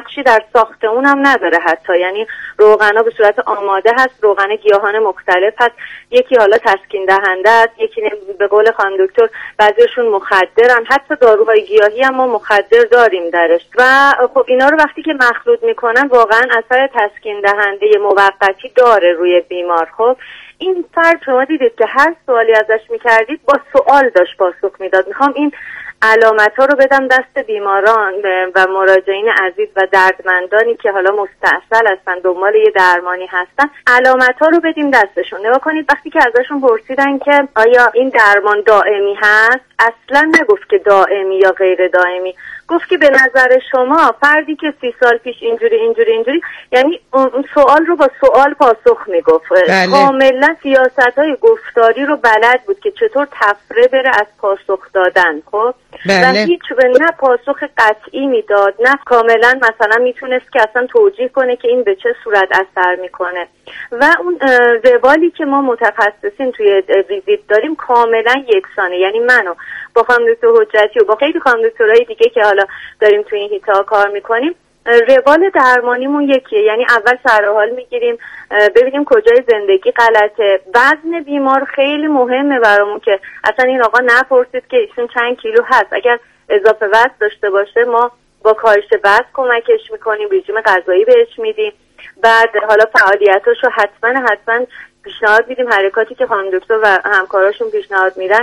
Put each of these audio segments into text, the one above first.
نقشی در ساخت اونم نداره حتی. یعنی روغنا به صورت آماده هست، روغن گیاهان مختلف هست، یکی حالا تسکین دهنده است، یکی به قول خانم دکتر بعضیشون مخدرن، حتی داروهای گیاهی هم ما مخدر داریم درش. و خب اینا رو وقتی که مخلوط میکنن واقعا اثر تسکین دهنده موقتی داره روی بیمار. خب این فرد شما دیدید که هر سوالی ازش میکردید با سوال داشت پاسخ میداد. میخوام این علامت ها رو بدم دست بیماران و مراجعین عزیز و دردمندانی که حالا مستعصل هستن، دنبال یه درمانی هستن، علامت ها رو بدیم دستشون. نگاه کنید وقتی که ازشون پرسیدن که آیا این درمان دائمی هست، اصلا نگفت که دائمی یا غیر دائمی، گفت که به نظر شما فردی که 30 سال پیش اینجوری، یعنی اون سوال رو با سوال پاسخ میگفت. کاملا سیاست‌های گفتاری رو بلد بود که چطور تفره بره از پاسخ دادن. خب و هیچ نه پاسخ قطعی میداد، نه کاملا مثلا میتونست که اصلا توجیه کنه که این به چه صورت اثر میکنه. و اون روالی که ما متخصصین توی ویزیت داریم کاملا یکسانه. یعنی منو با خانم دکتر حجتی و با خیلی خانم دکترای دیگه که حالا داریم توی این هیتا کار میکنیم، روال درمانیمون یکیه. یعنی اول سرحال میگیریم ببینیم کجای زندگی غلطه. وزن بیمار خیلی مهمه برامون که اصلا این آقا نپرسید که ایشون چند کیلو هست. اگر اضافه وزن داشته باشه ما با کاهش وزن کمکش میکنیم، رژیم غذایی بهش میدیم. بعد حالا فعالیتاشو حتما پیشنهاد میدیم، حرکاتی که خانم دکتر و همکاراشون پیشنهاد میدن،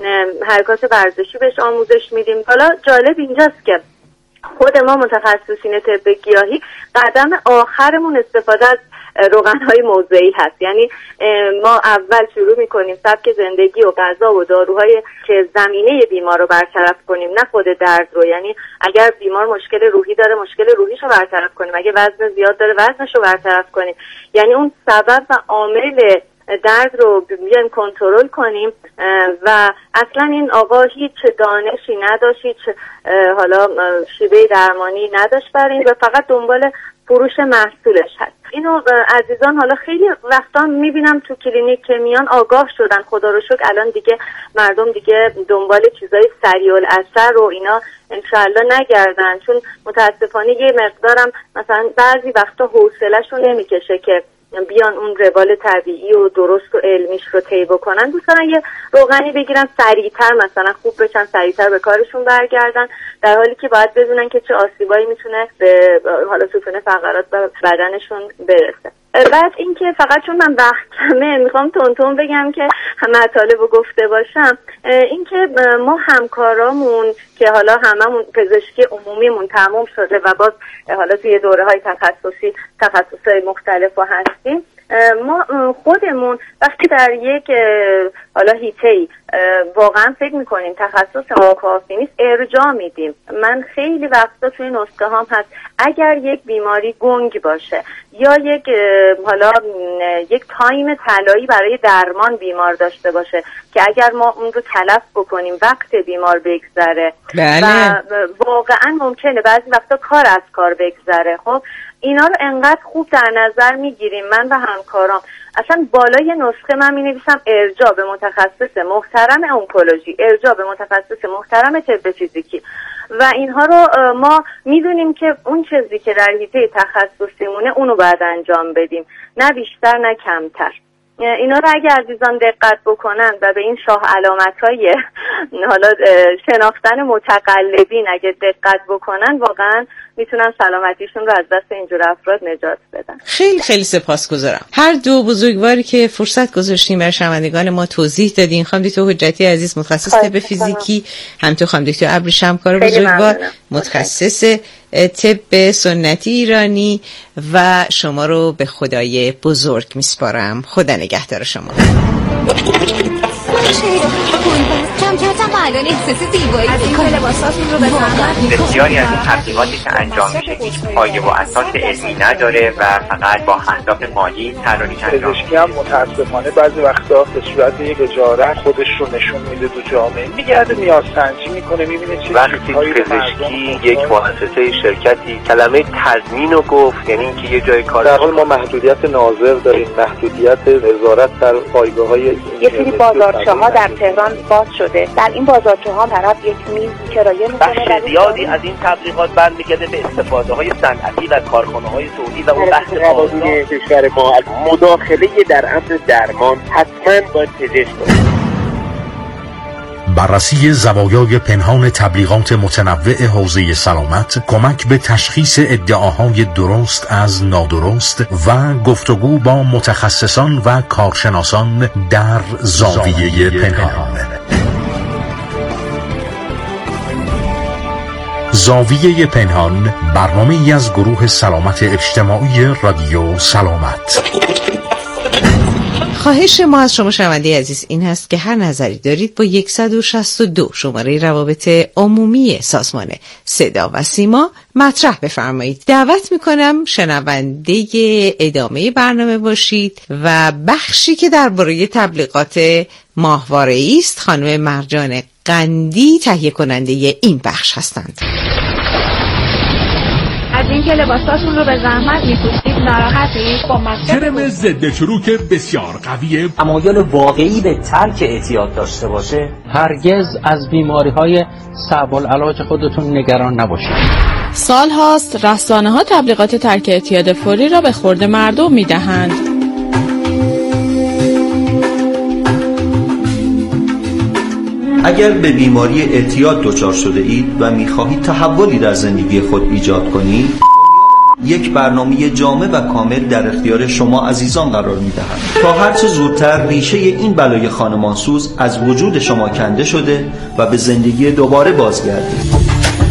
حرکات ورزشی بهش آموزش میدیم. حالا جالب اینجاست که خود ما متخصصین طب گیاهی قدم آخرمون استفاده از روغن‌های موضعی هست. یعنی ما اول شروع می‌کنیم سبک زندگی و غذا و داروهای که زمینه بیمار رو برطرف کنیم، نه خود درد رو. یعنی اگر بیمار مشکل روحی داره مشکل روحیشو برطرف کنیم، اگه وزن زیاد داره وزنشو برطرف کنیم. یعنی اون سبب و عامل درد رو بیایم کنترل کنیم. و اصلا این آقا هیچ دانشی نداشت، هیچ حالا شیوه درمانی نداشت برای این و فقط دنبال فروش محصولش هست. اینو عزیزان حالا خیلی وقتا میبینم تو کلینیک که میان آگاه شدن، خدا رو شکر الان دیگه مردم دیگه دنبال چیزای سریع الاثر و اینا انشالله نگردن، چون متاسفانه یه مقدارم مثلا بعضی وقتا حوصله‌شون نمیکشه که بیان اون روال طبیعی و درست و علمیش رو طی بکنن. دوست دارن یه روغنی بگیرن سریعتر مثلا خوب بشن، سریعتر به کارشون برگردن، در حالی که باید بدونن که چه آسیبایی میتونه به حالا ستون فقرات و بدنشون برسه. بعد اینکه فقط چون من وقت کمه میخوام تون بگم که مطالب رو گفته باشم، اینکه ما همکارامون که حالا هممون پزشکی عمومیمون تموم شده و باز حالا توی دوره‌های تخصصهای مختلف هستیم، ما خودمون وقتی در یک حالا هیته‌ای واقعا فکر میکنیم تخصص ما کافی نیست ارجاع میدیم. من خیلی وقتا توی نسخه هم هست اگر یک بیماری گنگ باشه یا یک حالا یک تایم طلایی برای درمان بیمار داشته باشه که اگر ما اون رو تلف بکنیم وقت بیمار بگذره و واقعا ممکنه بعضی وقتا کار از کار بگذره. خب اینا رو انقدر خوب در نظر میگیریم من و همکارام. اصلا بالای نسخه من مینویسم ارجاع به متخصص محترم اونکولوژی، ارجاع به متخصص محترم طب فیزیکی و اینها رو ما میدونیم که اون چیزی که در حیطه تخصصیمونه اونو باید انجام بدیم، نه بیشتر نه کمتر. اینا رو اگه عزیزان دقت بکنن و به این شاه علامت‌های حالا شناختن متقلبین اگه دقت بکنن واقعا میتونن سلامتیشون رو از دست اینجور افراد نجات بدن. خیلی خیلی سپاسگزارم. هر دو بزرگواری که فرصت گذاشتیم برای شنوندگان ما توضیح دادین، خانم دکتر حجتی عزیز متخصص طب فیزیکی، همینطور خانم دکتر ابریشم کار بزرگوار متخصص طب سنتی ایرانی و شما رو به خدای بزرگ میسپارم. خدا نگهدار شما. کم کم الان احساس زیبایی میکنه. لباساتون رو بزنم. بسیاری از این تبلیغاتی که انجام میشه هیچ پایه و اساس علمی نداره و فقط با اهداف مالی طراحی انجام میشه. پزشکی هم متاسفانه بعضی وقتا به صورت یک اجاره خودش رو نشون میده تو جامعه، میگرده نیازسنجی میکنه، میبینه چه وقتی پزشکی یک مؤسسه شرکتی کلمه تضمین رو گفت، یعنی اینکه یه جای کار در حال ما محدودیت ناظر داریم، محدودیت نظارت در پایگاه‌های یه سری بازارچه‌ها در تهران باز شده. در این این بازارچوها طرف یک میز کرایه میکنه. بخش زیادی از این تبلیغات برمیگرده به استفاده‌های صنعتی و کارخانه‌های سعودی و اون بحث قوانین کشور ما. از مداخله در امر درمان حتما باید پزشک باشه. بررسی زوایای پنهان تبلیغات متنوع حوزه سلامت، کمک به تشخیص ادعاهای درست از نادرست و گفتگو با متخصصان و کارشناسان در زاویه پنهان. زاویه پنهان، برنامه‌ای از گروه سلامت اجتماعی رادیو سلامت. خواهش ما از شما شنونده عزیز این هست که هر نظری دارید با 162 شماره روابط عمومی سازمان صدا و سیما مطرح بفرمایید. دعوت میکنم شنونده ادامه برنامه باشید و بخشی که درباره تبلیغات ماهواره‌ای است خانم مرجان قندی تهیه کننده این بخش هستند. از این که لباساتون رو به زحمت میپوشید ناراحتید؟ کرم ضد چروک بسیار قویه. تمایل واقعی به ترک اعتیاد داشته باشه. هرگز از بیماری‌های صعب العلاج خودتون نگران نباشید. سال هاست رسانه‌ها تبلیغات ترک اعتیاد فوری را به خورد مردم میدهند. اگر به بیماری اعتیاد دچار شده اید و می‌خواهید تحولی در زندگی خود ایجاد کنید، یک برنامه جامع و کامل در اختیار شما عزیزان قرار می‌دهم تا هرچه زودتر ریشه این بلای خانمانسوز از وجود شما کنده شده و به زندگی دوباره بازگردید.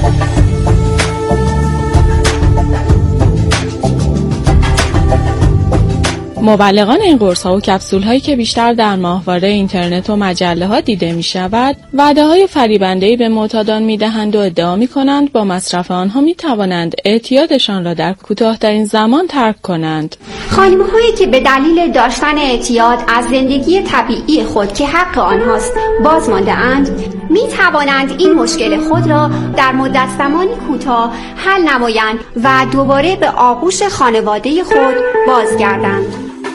مبلغان این قرص‌ها و کپسول‌هایی که بیشتر در ماهواره اینترنت و مجله‌ها دیده می‌شود، وعده‌های فریبنده‌ای به معتادان می‌دهند و ادعا می‌کنند با مصرف آنها می‌توانند اعتیادشان را در کوتاه‌ترین زمان ترک کنند. خانم‌هایی که به دلیل داشتن اعتیاد از زندگی طبیعی خود که حق آنهاست باز مانده‌اند، می‌توانند این مشکل خود را در مدت زمانی کوتاه حل نمایند و دوباره به آغوش خانواده خود بازگردند.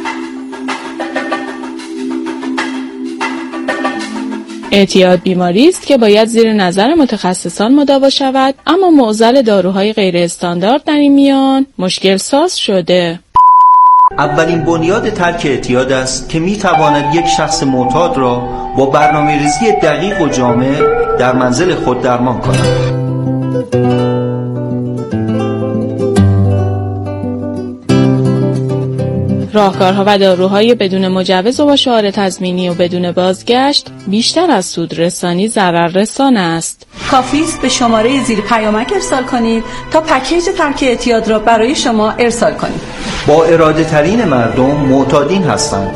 اعتیاد بیماری است که باید زیر نظر متخصصان مداوا شود، اما معضل داروهای غیر استاندارد در این میان مشکل ساز شده. اولین بنیاد ترک اعتیاد است که میتواند یک شخص معتاد را با برنامه‌ریزی دقیق و جامع در منزل خود درمان کند. راهکارها و داروهای بدون مجوز و با شعار تضمینی و بدون بازگشت بیشتر از سودرسانی ضرر رسان است. کافی است به شماره زیر پیامک ارسال کنید تا پکیج ترک اعتیاد را برای شما ارسال کنید. با اراده ترین مردم معتادین هستند.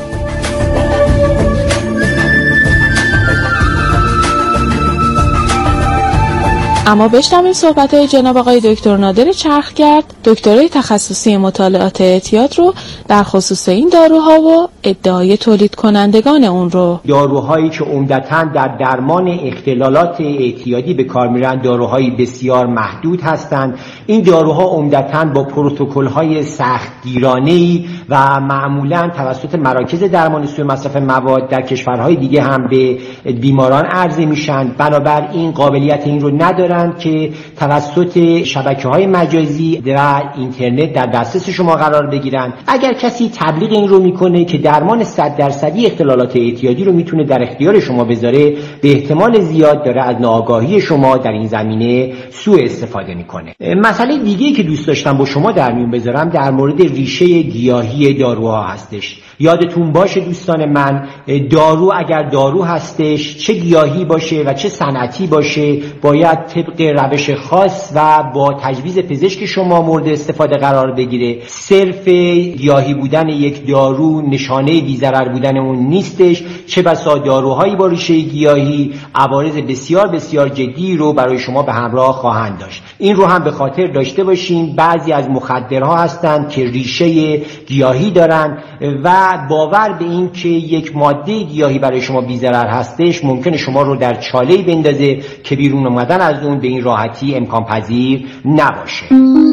اما بشنویم صحبت‌های جناب آقای دکتر نادر چرخگرد، دکترای تخصصی مطالعات اعتیاد رو در خصوص این داروها و ادعای تولید کنندگان اون رو. داروهایی که عمدتاً در درمان اختلالات اعتیادی به کار میرن داروهای بسیار محدود هستند. این داروها عمدتاً با پروتکل‌های سختگیرانه‌ای و معمولاً توسط مراکز درمان سوء مصرف مواد در کشورهای دیگه هم به بیماران عرضه میشن. بنابراین قابلیت این رو ندارن که توسط شبکه‌های مجازی و اینترنت در دسترس شما قرار بگیرن. اگر کسی تبلیغ این رو میکنه که درمان 100% اختلالات اعتیادی رو میتونه در اختیار شما بذاره، به احتمال زیاد داره از ناآگاهی شما در این زمینه سوء استفاده میکنه. مسئله دیگه‌ای که دوست داشتم با شما در میون بذارم در مورد ریشه گیاهی داروها هستش. یادتون باشه دوستان من، دارو اگر دارو هستش، چه گیاهی باشه و چه صنعتی باشه، باید طبق روش خاص و با تجویز پزشک شما مورد استفاده قرار بگیره. صرف گیاهی بودن یک دارو نشانه بی‌ضرر بودن اون نیستش. چه بسا داروهایی با ریشه گیاهی عوارض بسیار بسیار جدی رو برای شما به همراه خواهند داشت. این رو هم به خاطر داشته باشین. بعضی از مخدرها هستند که ریشه گیاهی دارن و باور به این که یک ماده گیاهی برای شما بی‌ضرر هستش ممکنه شما رو در چاله‌ای بندازه که بیرون اومدن از اون به این راحتی امکان پذیر نباشه.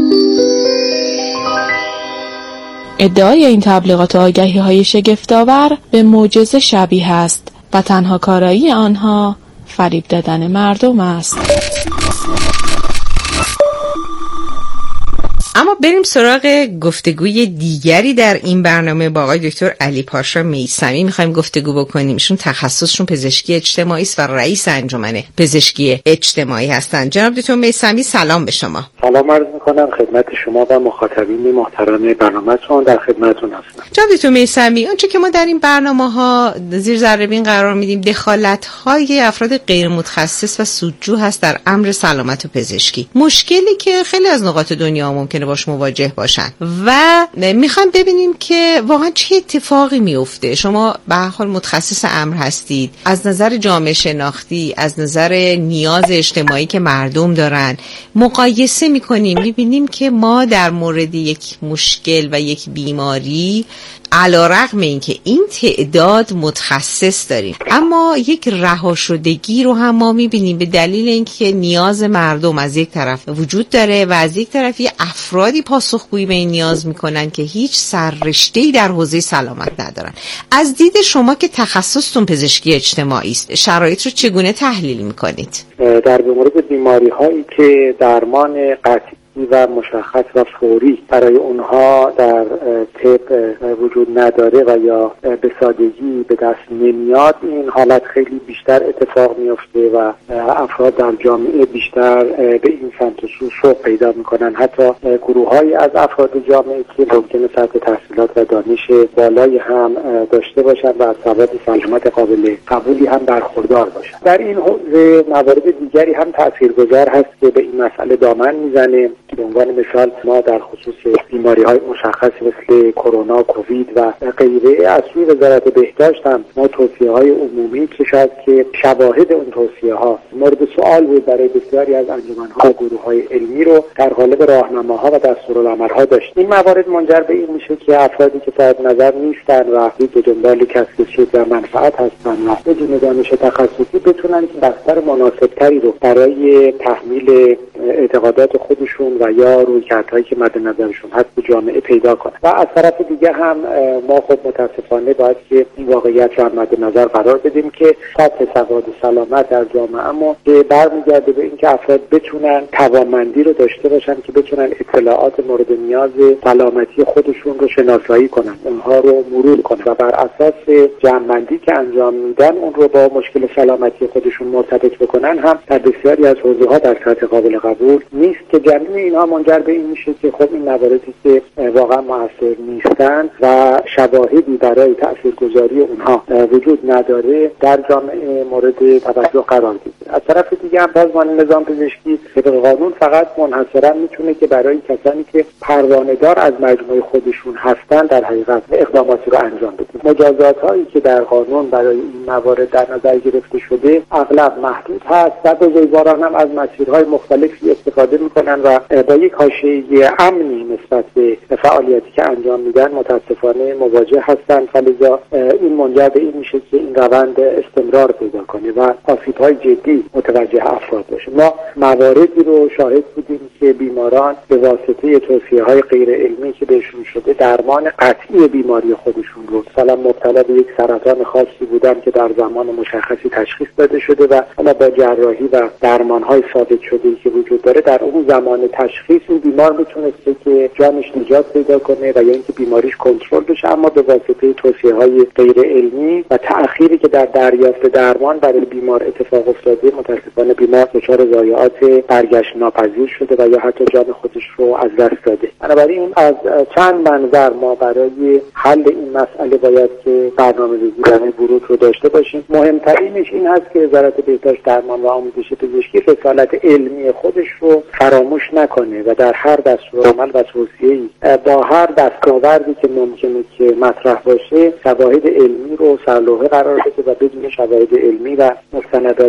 ادعای این تبلیغات و آگهی‌های شگفت‌آور به معجزه شبیه است و تنها کارایی آنها فریب دادن مردم است. اما بریم سراغ گفتگوی دیگری در این برنامه با آقای دکتر علی پاشا میثمی. میخوایم گفتگو بکنیم. ایشون تخصصشون پزشکی اجتماعی است و رئیس انجمن پزشکی اجتماعی هستند. جناب دکتر میثمی سلام به شما. سلام عرض میکنم خدمت شما و مخاطبین محترم برنامه‌تون، در خدمتتون هستم. جناب دکتر میثمی، آنچه که ما در این برنامه‌ها زیر ذره بین قرار میدیم دخالت‌های افراد غیر متخصص و سودجو هست در امر سلامت و پزشکی. مشکلی که خیلی از نقاط دنیا ممکنه باش مواجه باشن و میخوایم ببینیم که واقعا چه اتفاقی میفته. شما به هر حال متخصص امر هستید، از نظر جامعه شناختی، از نظر نیاز اجتماعی که مردم دارن مقایسه میکنیم، میبینیم که ما در مورد یک مشکل و یک بیماری علیرغم اینکه این تعداد متخصص داریم اما یک رهاشدگی رو هم ما میبینیم به دلیل اینکه نیاز مردم از یک طرف وجود داره و از یک طرف افرادی پاسخگویی به این نیاز میکنن که هیچ سررشته‌ای در حوزه سلامت ندارن. از دید شما که تخصصتون پزشکی اجتماعی است، شرایط رو چگونه تحلیل میکنید؟ در مورد بیماری هایی که درمان قطعی و مشخص و فوری برای اونها در طب وجود نداره و یا به سادگی به دست نمیاد، این حالت خیلی بیشتر اتفاق میفته و افراد در جامعه بیشتر به این سمت و سو شوق پیدا میکنن. حتی گروه‌هایی از افراد جامعه که ممکنه سطح تحصیلات و دانش بالایی هم داشته باشن و از سواد سلامت قابل قبولی هم برخوردار باشن. در این حوزه موارد دیگری هم تاثیرگذار هست که به این مسئله دامن میزنه. به عنوان مثال ما در خصوص بیماری‌های مشخص مثل کرونا، کووید و غیره از سوی وزارت بهداشت هم ما توصیه‌های عمومی که شاید که شواهد اون توصیه‌ها مورد سوال بود برای بسیاری از انجمن‌ها و گروه‌های علمی رو در قالب راهنماها و دستورالعمل‌ها داشت. این موارد منجر به این میشه که افرادی که صاحب نظر نیستن و به دنبال کسب سود و منفعت هستن و بدون دانش تخصصی بتونن که بستر مناسب‌تری رو برای تحمیل اعتقادات خودشون و یا رویکردهایی که مد نظرشون هست به جامعه پیدا کنن. و از طرف دیگه هم ما خود متاسفانه باید که این واقعیت رو مد نظر قرار بدیم که سطح سواد و سلامت در جامعه اما برمیگرده به اینکه افراد بتونن توانمندی رو داشته باشن که بتونن اطلاعات مورد نیاز سلامتی خودشون رو شناسایی کنن، اونها رو مرور کنن و بر اساس جمع‌بندی که انجام میدن اون رو با مشکل سلامتی خودشون مرتبط بکنن هم در بسیاری از حوزه‌ها در سطح قابل قبول نیست که جمعی اینها منجر به این میشه که خب این مواردی که واقعا مؤثر نیستن و شواهدی برای تاثیرگذاری اونها وجود نداره در جامعه مورد توجه قرار گیره. از طرف دیگه هم سازمان نظام پزشکی طبق قانون فقط منحصرا میتونه که برای کسانی که پروانه‌دار از مجموعه خودشون هستن در حقیقت اقداماتی رو انجام بده. مجازات هایی که در قانون برای این موارد در نظر گرفته شده اغلب محدود هست و بزرگواران هم از مسیرهای مختلفی استفاده میکنن و با یک حاشیه امنی نسبت به فعالیتی که انجام میدن متاسفانه مواجه هستند. فلذا این منجر به این میشه که این روند استمرار پیدا کنه و آسیب‌های جدی متوجه افراد بشه. ما مواردی رو شاهد بودیم که بیماران به واسطه توصیه‌های غیر علمی که بهشون شده درمان قطعی بیماری خودشون رو، مثلا مبتلا به یک سرطان خاصی بودن که در زمان مشخصی تشخیص داده شده و حالا با جراحی و درمان‌های ثابت شده‌ای که وجود داره در اون زمان تشخیص این بیمار میتونسته که جانش نجات پیدا کنه و یا اینکه بیماریش کنترل بشه، اما به واسطه توصیه‌های غیر علمی و تأخیری که در دریافت درمان برای بیمار اتفاق افتاده متأسفانه بیمار دچار ضایعات برگشت ناپذیر شده و یا حتی جان خودش رو از دست داده. بنابراین از چند منظر ما برای حل این مسئله باید که برنامه‌ریزی برای ورود رو داشته باشیم. مهمترینش این هست که وزارت بهداشت درمان و آموزش پزشکی رسالت علمی خودش رو فراموش نکنه و در هر دستورالعمل و توصیه‌ای با هر دستاوردی که ممکنه که مطرح باشه شواهد علمی رو سرلوحه قرار بده و بدون شواهد علمی و مستندات معتبر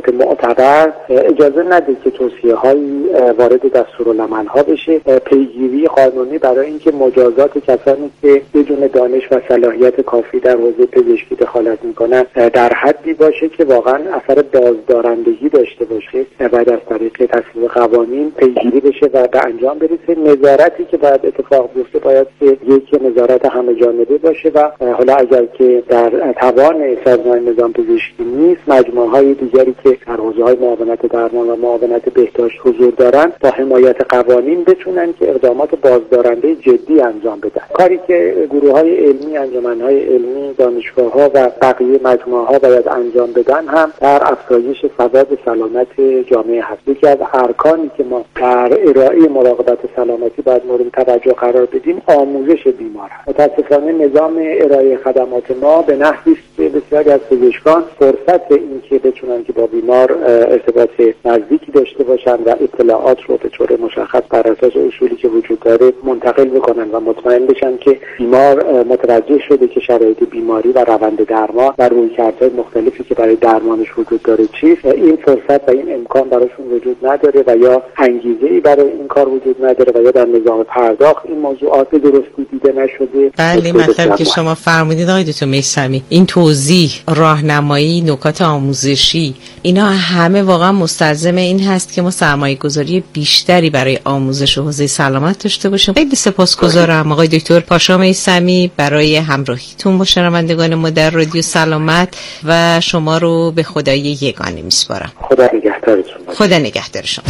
خبر اجازه نده که توصیه هایی وارد دستورالعمل ها بشه. پیگیری قانونی برای اینکه مجازات کسانی که بدون دانش و صلاحیت کافی در حوزه پزشکی دخالت میکنن در حدی باشه که واقعا اثر بازدارندگی داشته باشه و بعد از طریق تصویب قوانین پیگیری بشه و به انجام برسه. نظارتی که باید اتفاق بیفته باید که یک نظارت همه جانبه باشه و حالا اگر که در توان سازمان نظام پزشکی نیست، مجموعه‌های دیگری که در حوزه‌های معاونت درمان و معاونت بهداشت حضور دارن با حمایت قوانین بتونن که اقدامات بازدارنده جدی انجام بدن. کاری که گروه‌های علمی، انجمن‌های علمی، دانشگاه‌ها و بقیه مجموعه‌ها باید انجام بدن هم در افزایش سواد سلامت جامعه هست. یکی از ارکانی که ما در ارائه مراقبت سلامتی باید مورد توجه قرار بدیم آموزش بیمار است. متأسفانه نظام ارائه خدمات ما به نحوی است که بسیاری از پزشکان فرصت این که بتونن که با بیمار ارتباط نزدیکی داشته باشن و اطلاعات رو به طور مشخص بر اساس اصولی که وجود داره منتقل بکنن و مطمئن بشن که بیمار متوجه شده که شرایط بیماری و روند درمان و رویکردهای مختلفی که برای درمانش وجود داره چیست. این فرصت و این امکان براشون وجود نداره و یا انگیزه‌ای برای این کار وجود نداره و یا در نظام پرداخت این موضوعات به درستی دیده نشده. بله، مطلبی که شما فرمودید آقای دکتر میثمی، این توضیح، راهنمایی، نکات آموزشی، اینا همه واقعا مستلزم این هست که ما سرمایه‌گذاری بیشتری برای آموزش حوزه سلامت داشته باشیم. خیلی سپاسگزارم آقای دکتر پاشا میثمی برای همراهیتون با شنوندگان ما در رادیو سلامت و شما رو به خدای یگانه میسپارم. خدا نگهدارتون. خدا نگهدار شما.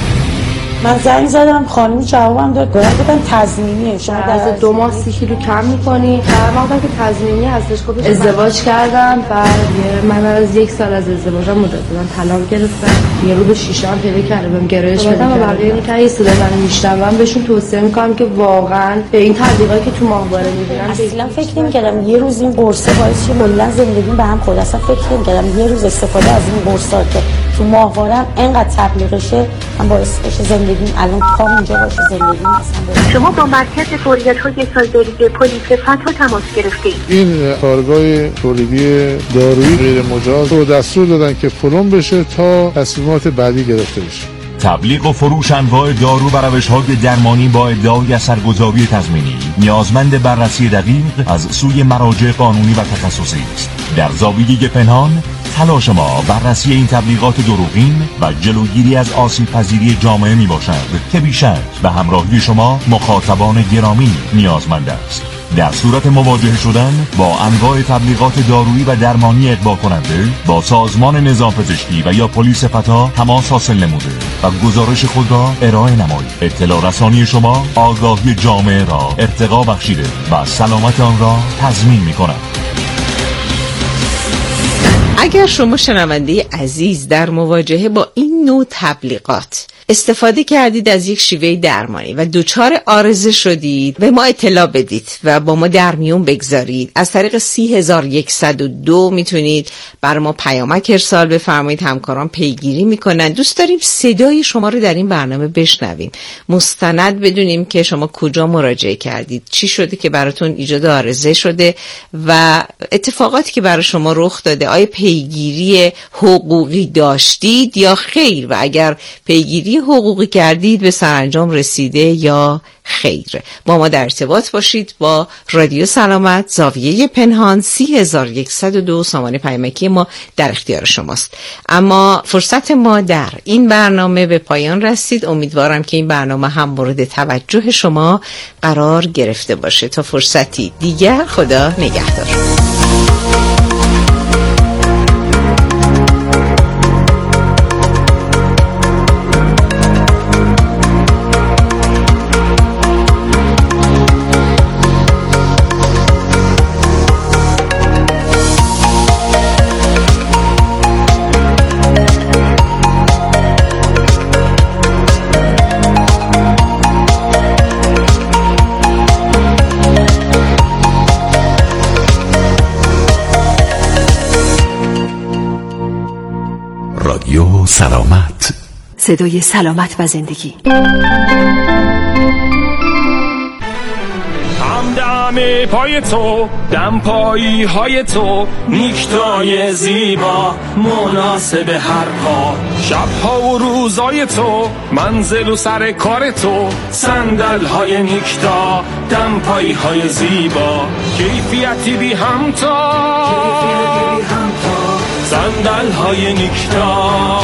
من زنگ زدم، خانم جوابم داد گفتن تضمینیه، شما از 2 ماه 30 کیلو کم می‌کنی. من که تضمینی هستش. خب ازدواج کردم، بعد من از 1 سال از ازدواجم مدت دادم طلاق گرفتم. یه رو به شیشه‌ام پیدا کردم گرایش بدم و بقیه اینو که صدا من میشنوم بهشون توصیه می‌کنم که واقعا به این تبلیغاتی که تو ماهواره می‌بینن اصلا فکر نمی‌کردم یه روز این قرصه باعث شه کلا زندگیم به هم خورد. اصلا فکر نمی‌کردم یه روز استفاده از این قرصا که تو ماهوارم اینقدر تبلیغشه من باعث بشه زندگیم الان خوام اینجا باشه زندگیم اصلا. شما با مرکز فوریت‌های سالداری پلیس فتح تماس گرفتید. این کارگاه تولیدی دارویی غیر مجاز رو دستور دادن که پلم بشه تا تصمیمات بعدی گرفته بشه. تبلیغ و فروش انواع دارو و روش‌های درمانی با ادعای اثرگذاری تضمینی نیازمند بررسی دقیق از سوی مراجع قانونی و تخصصی است. در زاویه پنهان تلاش ما بررسی این تبلیغات دروغین و جلوگیری از آسیب‌پذیری جامعه میباشد که بیشک به همراهی شما مخاطبان گرامی نیازمند است. در صورت مواجهه شدن با انواع تبلیغات دارویی و درمانی اغوا کننده با سازمان نظام پزشکی و یا پلیس فتا تماس حاصل نموده و گزارش خود را ارائه نمایید. اطلاع رسانی شما آگاهی جامعه را ارتقا بخشیده و سلامت آن را تضمین می‌کند. اگر شما شنونده عزیز در مواجهه با این نوع تبلیغات استفاده کردید از یک شیوه درمانی و دچار عارضه شدید به ما اطلاع بدید و با ما در میون بگذارید. از طریق 30102 میتونید بر ما پیامک ارسال بفرمایید. همکاران پیگیری میکنن. دوست داریم صدای شما رو در این برنامه بشنویم، مستند بدونیم که شما کجا مراجعه کردید، چی شده که براتون ایجاد عارضه شده و اتفاقاتی که برای شما رخ داده. آیا پیگیری حقوقی داشتید یا خیر؟ و اگر پیگیری حقوقی کردید به سرانجام رسیده یا خیر؟ با ما در ارتباط باشید. با رادیو سلامت، زاویه پنهان، 30102 سامانه پیامکی ما در اختیار شماست. اما فرصت ما در این برنامه به پایان رسید. امیدوارم که این برنامه هم مورد توجه شما قرار گرفته باشه. تا فرصتی دیگر، خدا نگهدار. رادیو سلامت، صدای سلامت و زندگی. همه پای تو، دمپایی های تو، نیکتای زیبا مناسب هر پا، شبها و روزای تو، منزل و سر کار تو، صندل های نیکتا، دمپایی های زیبا، کیفیتی بی همتا، صندل های نیکتا.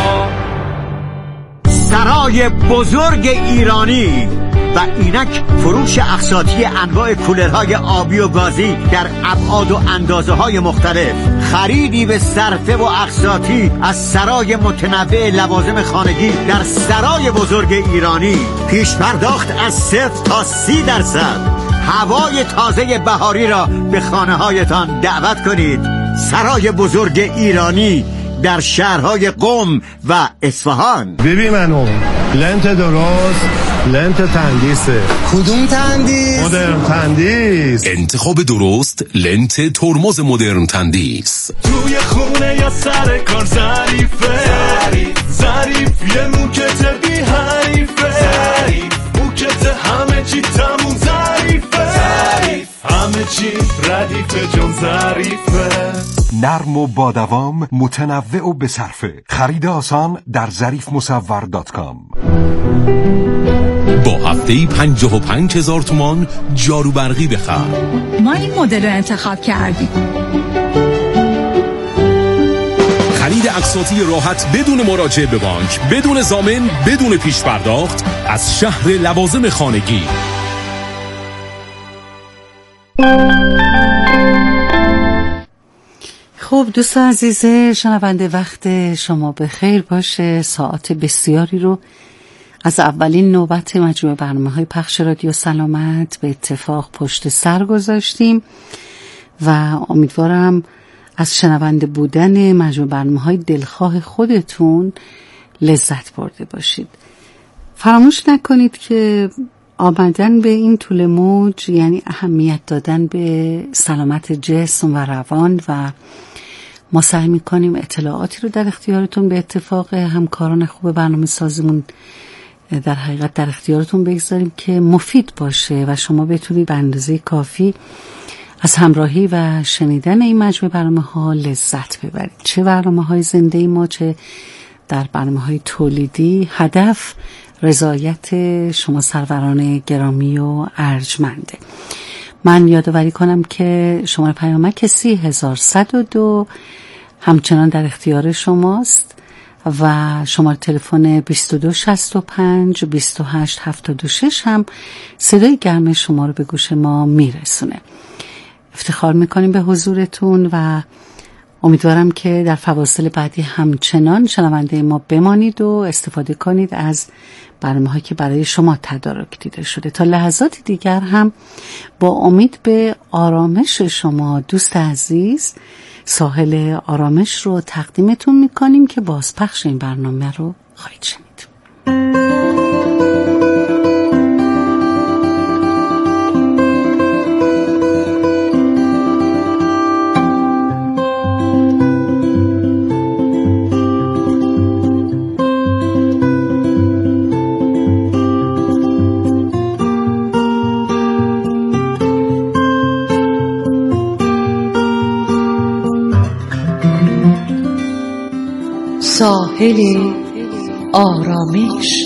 سرای بزرگ ایرانی و اینک فروش اقساطی انواع کولرهای آبی و گازی در ابعاد و اندازه‌های مختلف، خریدی به صرفه و اقساطی از سرای متنوع لوازم خانگی در سرای بزرگ ایرانی، پیش پرداخت از 0 تا 30%، هوای تازه بهاری را به خانه‌هایتان دعوت کنید. سرای بزرگ ایرانی در شهرهای قم و اصفهان. ببین منو لنت درست، لنت تندیسه. کدوم تندیس؟ مدرن تندیس. انتخاب درست لنت ترمز مدرن تندیس. توی خونه یا سر کار ظریفه، ظریف یه موکت بی حریفه، موکت همه چی تموم ظریفه، همه چی ردیفه جون ظریفه. نرم و با دوام، متنوع و بصرفه. خرید آسان در ظریفمصور.com. با هفته‌ای 55,000 تومان جارو برقی بخر. ما این مدل رو انتخاب کردیم. خرید اقساطی راحت بدون مراجعه به بانک، بدون ضامن، بدون پیش پرداخت از شهر لوازم خانگی. خب دوستان عزیز شنونده، وقت شما به خیر باشه. ساعت بسیاری رو از اولین نوبت مجموعه برنامه‌های پخش رادیو سلامت به اتفاق پشت سر گذاشتیم و امیدوارم از شنونده بودن مجموعه برنامه‌های دلخواه خودتون لذت برده باشید. فراموش نکنید که آمدن به این طول موج یعنی اهمیت دادن به سلامت جسم و روان و ما سعی می‌کنیم اطلاعاتی رو در اختیارتون به اتفاق همکاران خوب برنامه سازمون در حقیقت در اختیارتون بگذاریم که مفید باشه و شما بتونید به اندازه کافی از همراهی و شنیدن این مجموعه برنامه‌ها لذت ببرید. چه برنامه‌های زنده ما چه در برنامه‌های تولیدی، هدف رضایت شما سروران گرامی و ارجمنده. من یادآوری کنم که شماره پیامک 30102 همچنان در اختیار شماست و شماره تلفن 2265 2876 هم صدای گرم شما رو به گوش ما میرسونه. افتخار میکنیم به حضورتون و امیدوارم که در فواصل بعدی همچنان شنونده ما بمانید و استفاده کنید از برنامه‌هایی که برای شما تدارک دیده شده. تا لحظات دیگر هم با امید به آرامش شما دوست عزیز ساحل آرامش رو تقدیمتون میکنیم که بازپخش این برنامه رو خواهید شنید. ساحل آرامش.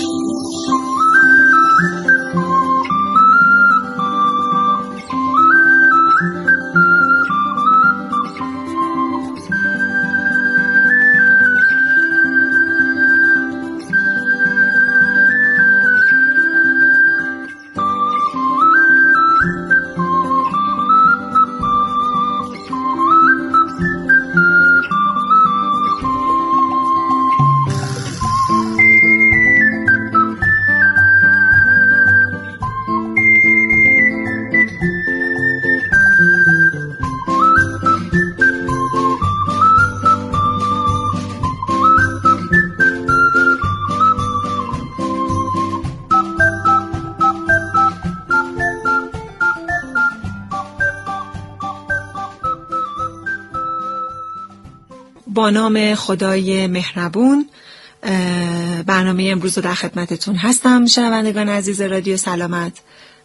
با نام خدای مهربون برنامه امروز رو در خدمتتون هستم. شنوندگان عزیز رادیو سلامت،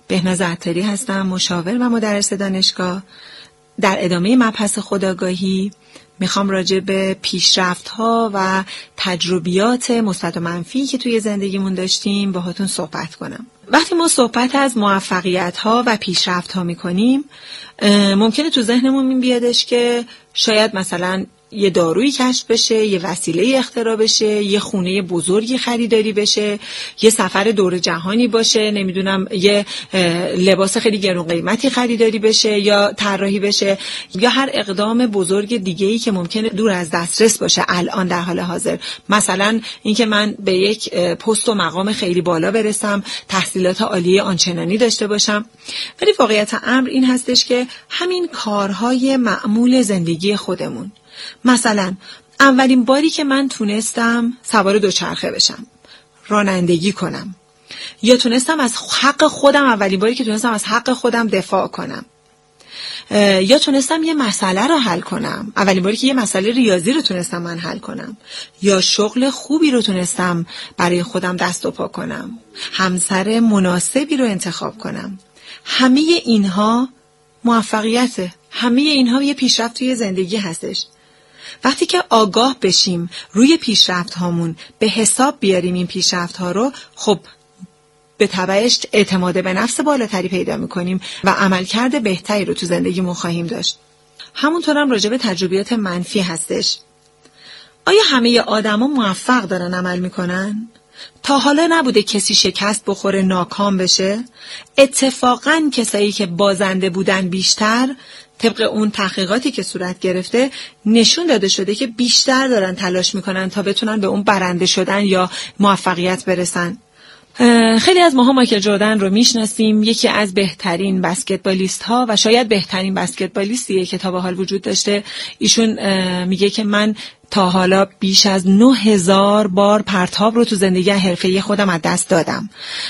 بهناز عطاری هستم، مشاور و مدرس دانشگاه. در ادامه مبحث خودآگاهی میخوام راجع به پیشرفت‌ها و تجربیات مثبت و منفی که توی زندگیمون داشتیم باهاتون صحبت کنم. وقتی ما صحبت از موفقیت‌ها و پیشرفت‌ها میکنیم، ممکنه تو ذهنمون بیادش که شاید مثلا یه دارویی کشف بشه، یه وسیله اختراع بشه، یه خونه بزرگی خریداری بشه، یه سفر دور جهانی باشه، نمیدونم یه لباس خیلی گرون قیمتی خریداری بشه یا طراحی بشه، یا هر اقدام بزرگ دیگه‌ای که ممکنه دور از دسترس باشه الان در حال حاضر. مثلا اینکه من به یک پست و مقام خیلی بالا برسم، تحصیلات عالیه آنچنانی داشته باشم. ولی واقعیت امر این هستش که همین کارهای معمول زندگی خودمون، مثلا اولین باری که من تونستم سوار دوچرخه بشم، رانندگی کنم، یا تونستم از حق خودم، اولین باری که تونستم از حق خودم دفاع کنم، یا تونستم یه مسئله رو حل کنم، اولین باری که یه مسئله ریاضی رو تونستم من حل کنم، یا شغل خوبی رو تونستم برای خودم دست و پا کنم، همسر مناسبی رو انتخاب کنم. همه اینها موفقیته، همه اینها یه پیشرفت توی زندگی هستش. وقتی که آگاه بشیم روی پیشرفت هامون، به حساب بیاریم این پیشرفت ها رو، خب به تبعش اعتماد به نفس بالاتری پیدا میکنیم و عملکرد بهتری رو تو زندگیمون خواهیم داشت. همونطور هم راجع به تجربیات منفی هستش. آیا همه آدما موفق دارن عمل میکنن؟ تا حالا نبوده کسی شکست بخوره، ناکام بشه؟ اتفاقاً کسایی که بازنده بودن بیشتر، طبق اون تحقیقاتی که صورت گرفته، نشون داده شده که بیشتر دارن تلاش میکنن تا بتونن به اون برنده شدن یا موفقیت برسن. خیلی از ماها مایکل جردن رو میشناسیم، یکی از بهترین بسکتبالیست ها و شاید بهترین بسکتبالیستیه که تا به حال وجود داشته. ایشون میگه که من تا حالا بیش از 9000 بار پرتاب رو تو زندگی حرفه‌ای خودم از دست دادم.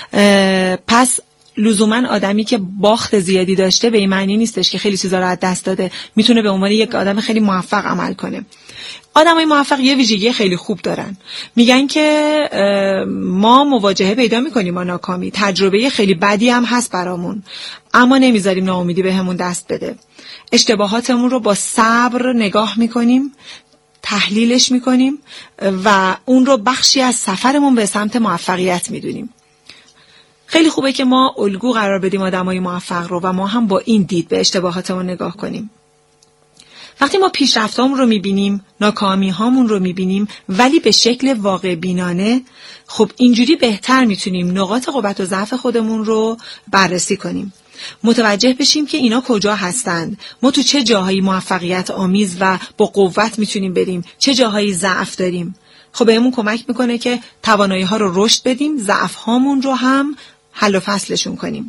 پس لزوما آدمی که باخت زیادی داشته به این معنی نیستش که خیلی چیزا رو از دست داده، میتونه به عنوان یک آدم خیلی موفق عمل کنه. آدمای موفق یه ویژگی خیلی خوب دارن. میگن که ما مواجهه پیدا میکنیم با ناکامی، تجربه خیلی بدی هم هست برامون، اما نمیذاریم ناامیدی بهمون دست بده. اشتباهاتمون رو با صبر نگاه میکنیم، تحلیلش میکنیم و اون رو بخشی از سفرمون به سمت موفقیت میدونیم. خیلی خوبه که ما الگو قرار بدیم آدمای موفق رو و ما هم با این دید به اشتباهاتمون نگاه کنیم. وقتی ما پیشرفتامون رو میبینیم، ناکامی‌هامون رو میبینیم، ولی به شکل واقع بینانه، خب اینجوری بهتر میتونیم نقاط قوت و ضعف خودمون رو بررسی کنیم. متوجه بشیم که اینا کجا هستند، ما تو چه جاهایی موفقیت آمیز و با قوت میتونیم بریم، چه جاهایی ضعف داریم. خب بهمون کمک میکنه که توانایی‌ها رو رشد بدیم، ضعف‌هامون رو هم حل و فصلشون کنیم.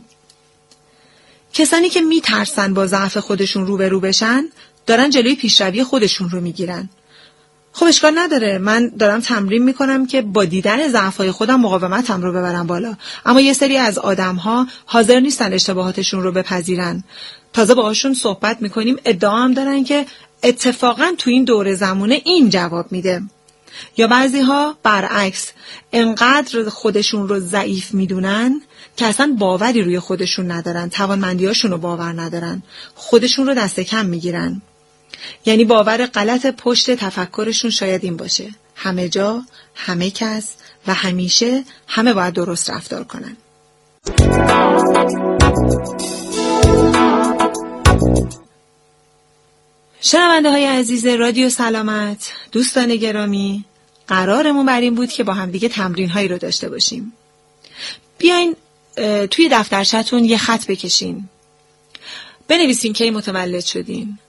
کسانی که میترسن با ضعف خودشون روبرو بشن، دارن جلوی پیشروی خودشون رو میگیرن. خب اشکال نداره، من دارم تمرین میکنم که با دیدن ضعف‌های خودم مقاومتم رو ببرم بالا. اما یه سری از آدم‌ها حاضر نیستن اشتباهاتشون رو بپذیرن. تازه باهاشون صحبت میکنیم، ادعا هم دارن که اتفاقاً تو این دوره زمانه این جواب میده. یا بعضی‌ها برعکس، انقدر خودشون رو ضعیف میدونن که اصلا باوری روی خودشون ندارن، توانمندی‌هاشون رو باور ندارن، خودشون رو دست کم میگیرن. یعنی باور غلط پشت تفکرشون شاید این باشه: همه جا، همه کس و همیشه همه باید درست رفتار کنن. شنونده های عزیز رادیو سلامت، دوستان گرامی، قرارمون بر این بود که با هم دیگه تمرین هایی رو داشته باشیم. بیاین توی دفترچه‌تون یه خط بکشین، بنویسین کی متولد شدین،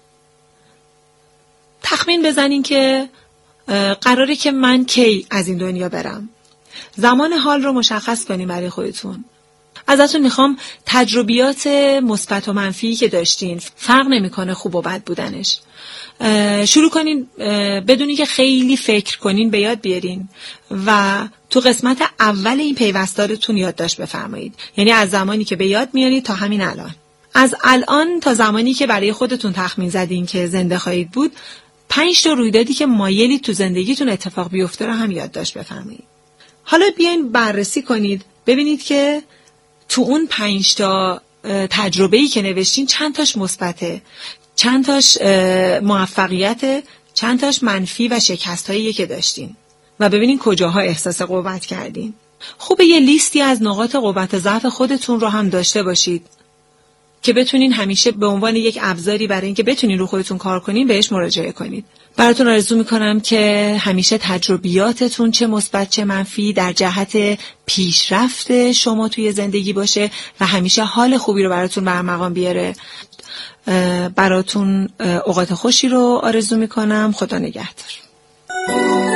تخمین بزنین که قراره که من کی از این دنیا برم، زمان حال رو مشخص کنین برای خودتون. ازتون میخوام تجربیات مثبت و منفی که داشتین، فرق نمیکنه خوب و بد بودنش، شروع کنین بدونی که خیلی فکر کنین به یاد بیارین و تو قسمت اول این پیوستارتون یادداشت بفرمایید. یعنی از زمانی که به یاد میارید تا همین الان، از الان تا زمانی که برای خودتون تخمین زدین که زنده خواهید بود، 5 تا رویدادی که مایلید تو زندگیتون اتفاق بیفته رو هم یادداشت بفرمایید. حالا بیاین بررسی کنید، ببینید که تو اون 5 تا تجربه‌ای که نوشتین چند تاش مثبته، چند تاش موفقیت، چند تاش منفی و شکست‌هایی که داشتین و ببینین کجاها احساس قوت کردین. خوبه یه لیستی از نقاط قوت و ضعف خودتون رو هم داشته باشید که بتونین همیشه به عنوان یک ابزاری برای اینکه بتونین رو خودتون کار کنین بهش مراجعه کنید. براتون آرزو میکنم که همیشه تجربیاتتون چه مثبت چه منفی در جهت پیشرفت شما توی زندگی باشه و همیشه حال خوبی رو براتون برمقام بیاره. براتون اوقات خوشی رو آرزو میکنم. خدا نگهدار.